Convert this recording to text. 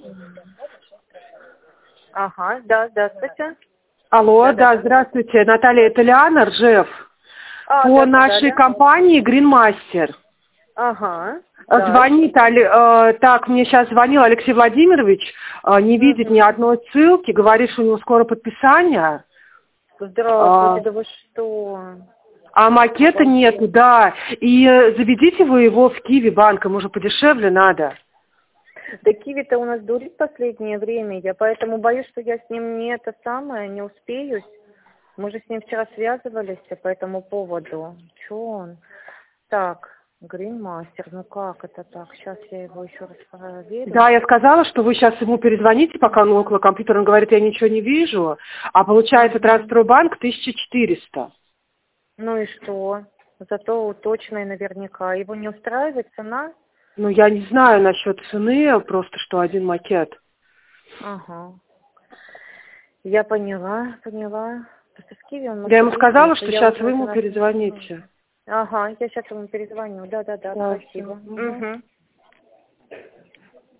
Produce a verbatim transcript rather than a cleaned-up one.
Ага, да, здравствуйте. Алло, Да, да, да. здравствуйте, Наталья Итальяна, Ржев. А, По да, да, нашей да. компании Greenmaster. Ага, да. Звонит, Али- э, так, мне сейчас звонил Алексей Владимирович, э, не видит ни Угу. одной ссылки, говорит, что у него скоро подписание, Здравствуйте, а, да вы что? а макета Обалдеть. нету, да. И э, заведите вы его в Киви банк, ему уже подешевле надо. Да Киви-то у нас дурит в последнее время, я поэтому боюсь, что я с ним не это самое, не успеюсь. Мы же с ним вчера связывались по этому поводу. Чё он? Так, Greenmaster, ну как это так? Сейчас я его еще раз проверю. Да, я сказала, что вы сейчас ему перезвоните, пока он около компьютера, он говорит, я ничего не вижу, а получается Угу. Транстройбанк тысяча четыреста. Ну и что? Зато точно и наверняка. Его не устраивает цена? Ну, я не знаю насчет цены, просто что один макет. Ага. Я поняла, поняла. Просто с Киви он Я ему может сказала, выйти, что я сейчас уже вы это ему на... перезвоните. Ага, я сейчас ему перезвоню. Да-да-да, Да, спасибо. все. Угу.